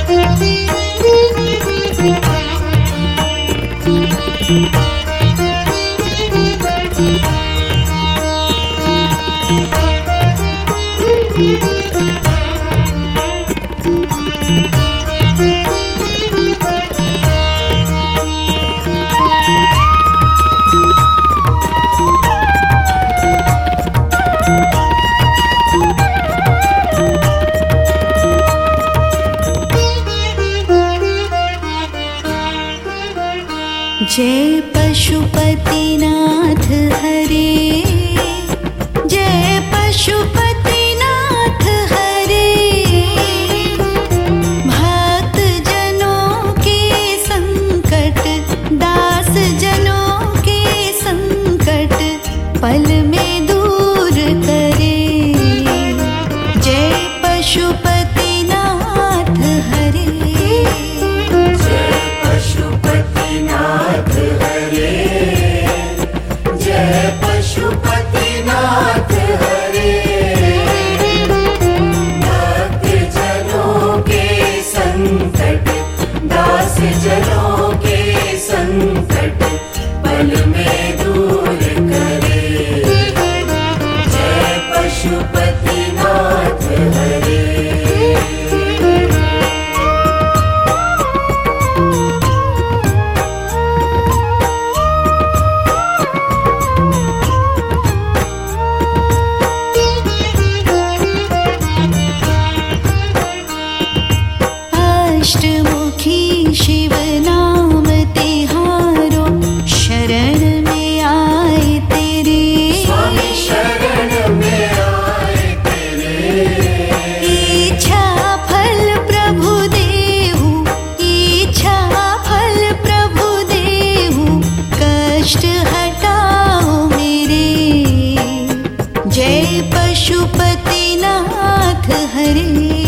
जय पशुपतिनाथ हरे, जय पशुपतिनाथ हरे। भक्त जनों के संकट, दास जनों के संकट पल में दूर करे। जय पशुपतिनाथ हरे, जय पशुपतिनाथ हरे, जय पशुपतिनाथ हरे। भक्त जनों के संकट, दास जनों के संकट पल में दूर करे। जय पशुपतिनाथ हरे। अष्टमुखी शिव नाम तिहारो, शरण में आए तेरे। स्वामी शरण में आए तेरे। इच्छा फल प्रभु देहु, इच्छा फल प्रभु देहु, कष्ट हटाओ मेरे। जय पशुपतिनाथ हरे,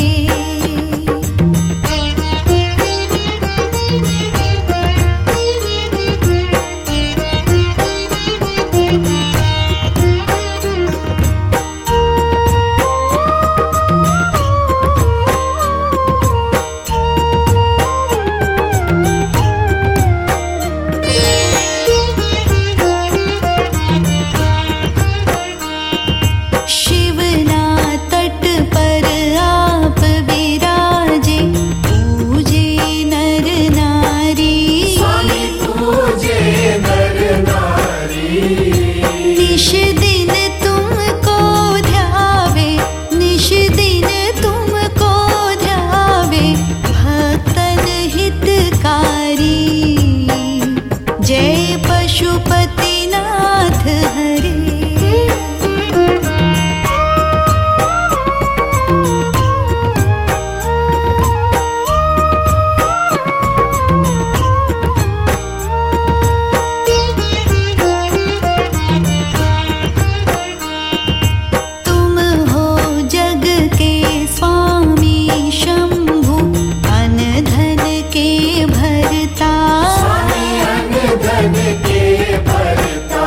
शिवना तट पर आप विराजे, पूजे नर नारी। स्वामी पूजे नर नारी। निश दिन तुमको ध्यावे, निश दिन तुमको ध्यावे, भक्तन हितकारी। जय पशुपतिनाथ हरे, तुम हो जग के स्वामी शंभु, अन धन के भरता। स्वामी अन धन के भरता।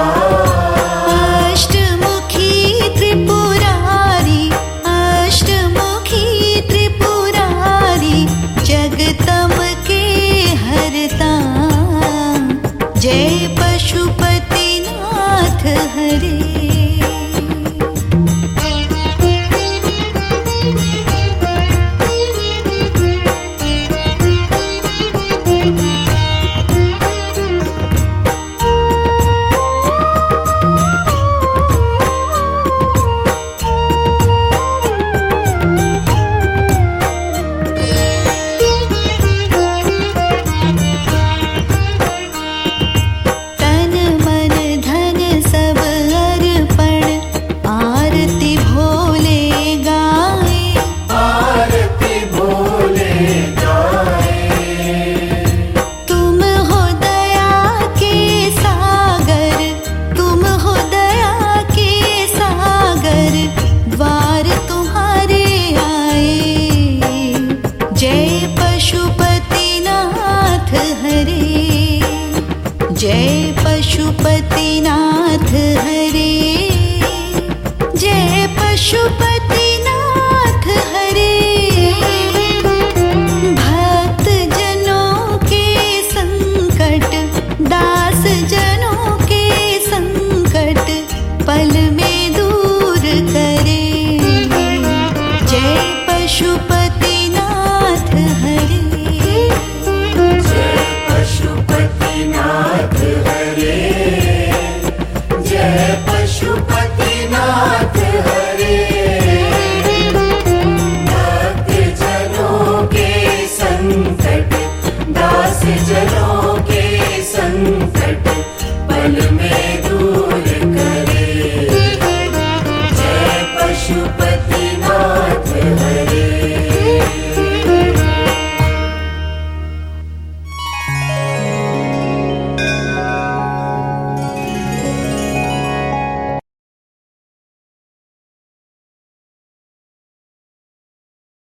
अष्टमुखी त्रिपुरारी, अष्टमुखी त्रिपुरारी, जगतम के हरता। जय पशुपतिनाथ हरे, तन मन धन सब अर्पण, आरती भोले गाए। आरती भोले गाए। तुम हो दया के सागर, तुम हो दया के सागर, द्वार तुम्हारे आए। जय पशुपतिनाथ हरे, जय पशुपतिनाथ हरे, जय पशुपति